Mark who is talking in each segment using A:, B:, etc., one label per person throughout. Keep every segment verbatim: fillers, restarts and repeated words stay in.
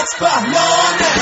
A: از پهلانه.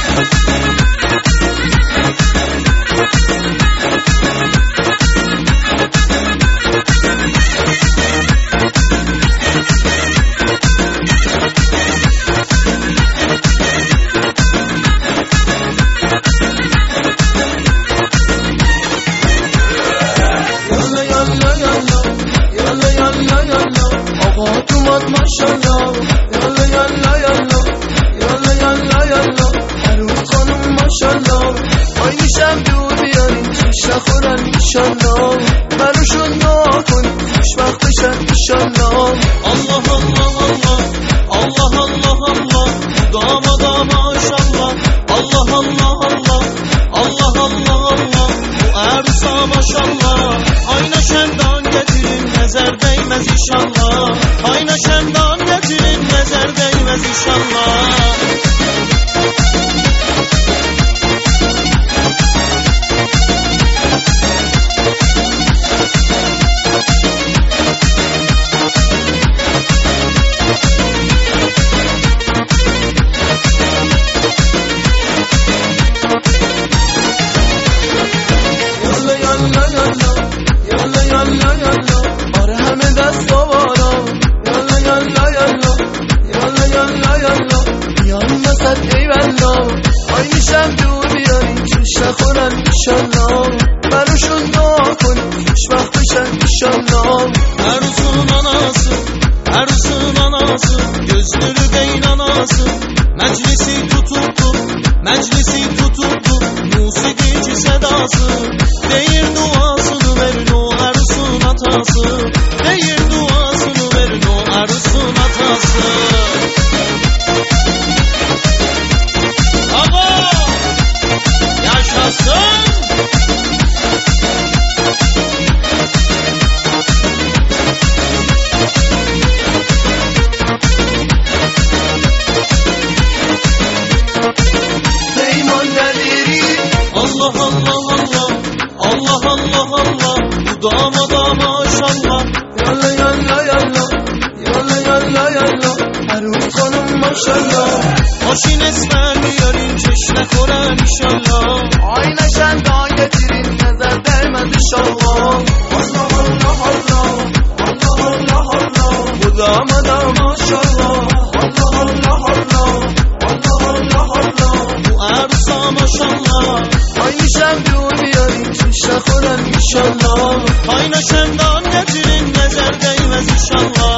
B: ماشالله یالا یالا یالا یالا یالا یالا عروس خانم ماشالله آی میشم دور بیاریم توش نخورن ایشالله براشون دعا کنیم خوشبخت بشن ایشالله.
C: الله الله الله الله الله الله دامادا ماشالله الله الله الله الله الله الله bu عروسا ماشالله ayna şendan getirin nazar değmez inşallah ayna şendan getirin nazar değmez inşallah.
B: آره همه دست بابارا یالا یالا یالا یالا یالا یالا بیاریم وسط ای بلا آی میشم دور بیاریم توش نخورن ایشالله براشون دعا کنیم خوشبخت بشن ایشالله.
C: Arzusun anası, Arzusun anası, gözleri beyin anası, meclisi tutuldu, meclisi tutuldu, musikici sedası, değil duasını verin o Arzusun atası, değil duasını verin o Arzusun atası. Bravo! Yaşasın! Allah Allah Allah Allah Allah Allah bu damada maşallah
B: yalla yalla yalla yalla yalla yalla عروس خانم maşallah
C: Maşin esmer yarın çeşne koren inşallah
B: ayna şendan getirin nazar değmez inşallah. Allah Allah Allah Allah Allah Allah bu damada maşallah Allah Allah Allah Allah Allah Allah
C: bu arsa maşallah
B: ay میشم دور بیاریم توش نخورن ایشالله
C: ayna şendan getirin nazar değmez inşallah.